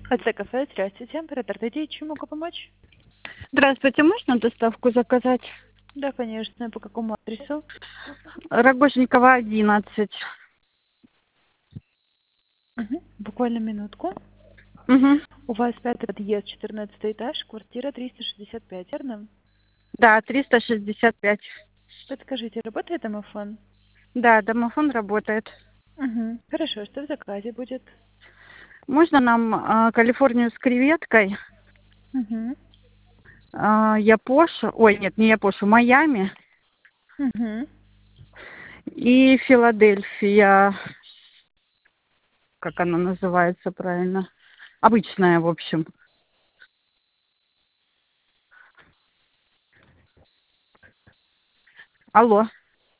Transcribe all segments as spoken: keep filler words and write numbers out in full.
АТ кафе, здравствуйте. Оператор Т, чем могу помочь? Здравствуйте, можно доставку заказать? Да, конечно. По какому адресу? Рогожникова, одиннадцать. Мгм. Буквально минутку. Угу. У вас пятый подъезд, четырнадцатый этаж, квартира триста шестьдесят пять, верно? Да, триста шестьдесят пять. Подскажите, работает домофон? Да, домофон работает. Угу. Хорошо, что в заказе будет? Можно нам а, Калифорнию с креветкой, Угу. а, Япошу, ой, нет, не Япошу, Майами Угу. и Филадельфия, как она называется правильно? Обычная, в общем. Алло.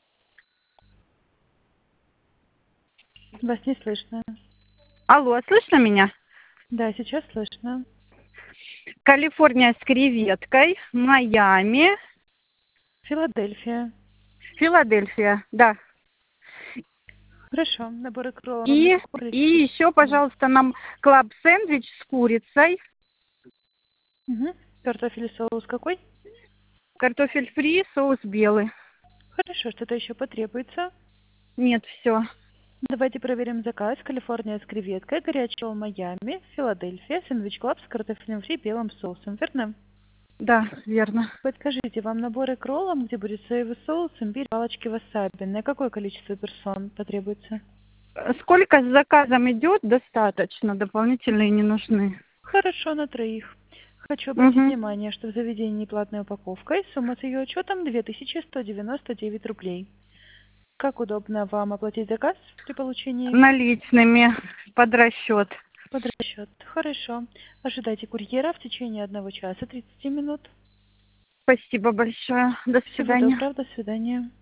Вас не слышно. Алло, слышно меня? Да, сейчас слышно. Калифорния с креветкой, Майами, Филадельфия. Филадельфия, да. Хорошо. Набор кролла вам на И, какое и количество? еще, пожалуйста, нам клаб сэндвич с курицей, Угу. Картофель и соус какой? картофель фри, соус белый. Хорошо, что-то еще потребуется. Нет, все. Давайте проверим заказ. Калифорния с креветкой, горячего Майами, Филадельфия, сэндвич клаб с картофелем фри, белым соусом. Верно? Да, верно. Подскажите, вам наборы к роллам, где будет соевый соус, имбирь, палочки васаби, на какое количество персон потребуется? Сколько с заказом идет, достаточно. Дополнительные не нужны. Хорошо, на троих. Хочу обратить Угу. внимание, что в заведении платная упаковка и сумма с ее учетом две тысячи сто девяносто девять рублей. Как удобно вам оплатить заказ при получении? Наличными под расчет. Под расчет. Хорошо. Ожидайте курьера в течение одного часа тридцати минут. Спасибо большое. До Всего свидания. доброго, до свидания.